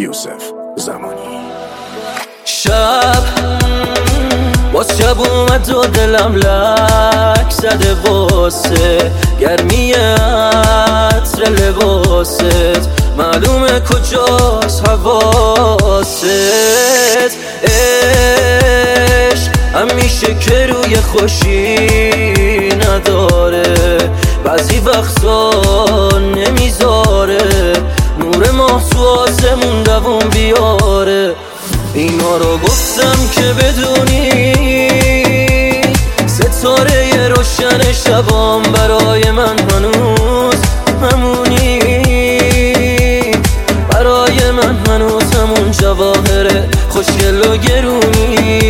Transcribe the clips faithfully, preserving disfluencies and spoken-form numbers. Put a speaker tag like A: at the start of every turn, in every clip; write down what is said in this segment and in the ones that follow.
A: یوسف زمانی.
B: شب باز شب اومد و دلم لک زده واسه گرمی عطر لباست، معلومه کجاست حواست. عشق همیشه که روی خوشی نداره، بعضی وقتا نمیذاره نور ماه تو آسمون دووم بیاره. اینا رو گفتم که بدونی ستاره روشن شبام برای من هنوز همونی، برای من هنوز همون جواهر خوشگل و گرونی.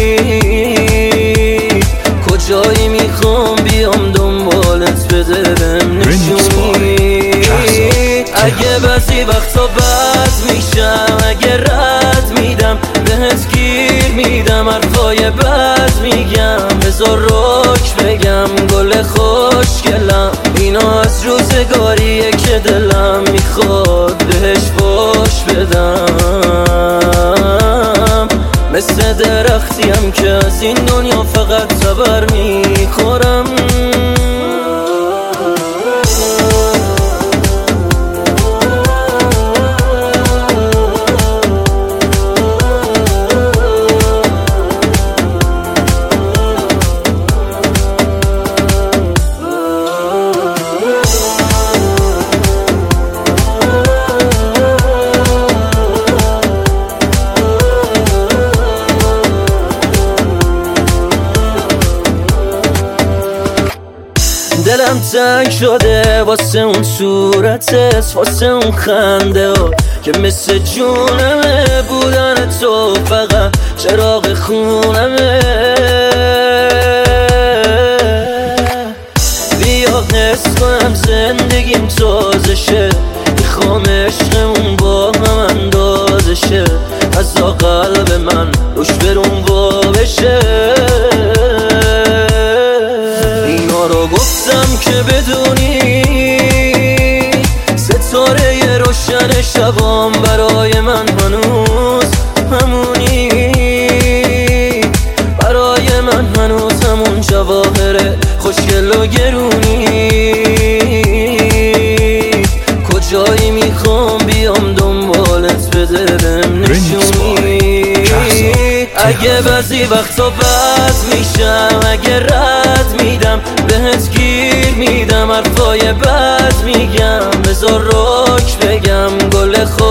B: کجایی میخوام بیام دنبالت بده بهم نشونی. اگه بعضی وقتا بد میشم، اگه رد میدم بهت گیر میدم، حرفای بد میگم بذار رک بگم گل خوشگلم. اینا از روزگاریه که دلم میخواد بهش فوش بدم، مثل درختیم که از این دنیا فقط خبر میخورم. دلم تنگ شده واسه اون صورتت، واسه اون خنده ها که مثل جونمه بودن تو، فقط چراغ خونمه. بیا حس کنم زندگیم تازه شه، میخوام عشقمون با هم اندازه شه، از قلب من روش برون وا بشه. گفتم که بدونی ستاره روشن شبام برای من هنوز همونی، برای من هنوز همون جواهر خوشگل و گرونی. کجایی میخوام بیام دنبالت بده بهم نشونی. اگه بعضی وقتا بد میشم، اگه رد میدم بهت گیر میدم، حرفای بد میگم بذار رک بگم گل خوش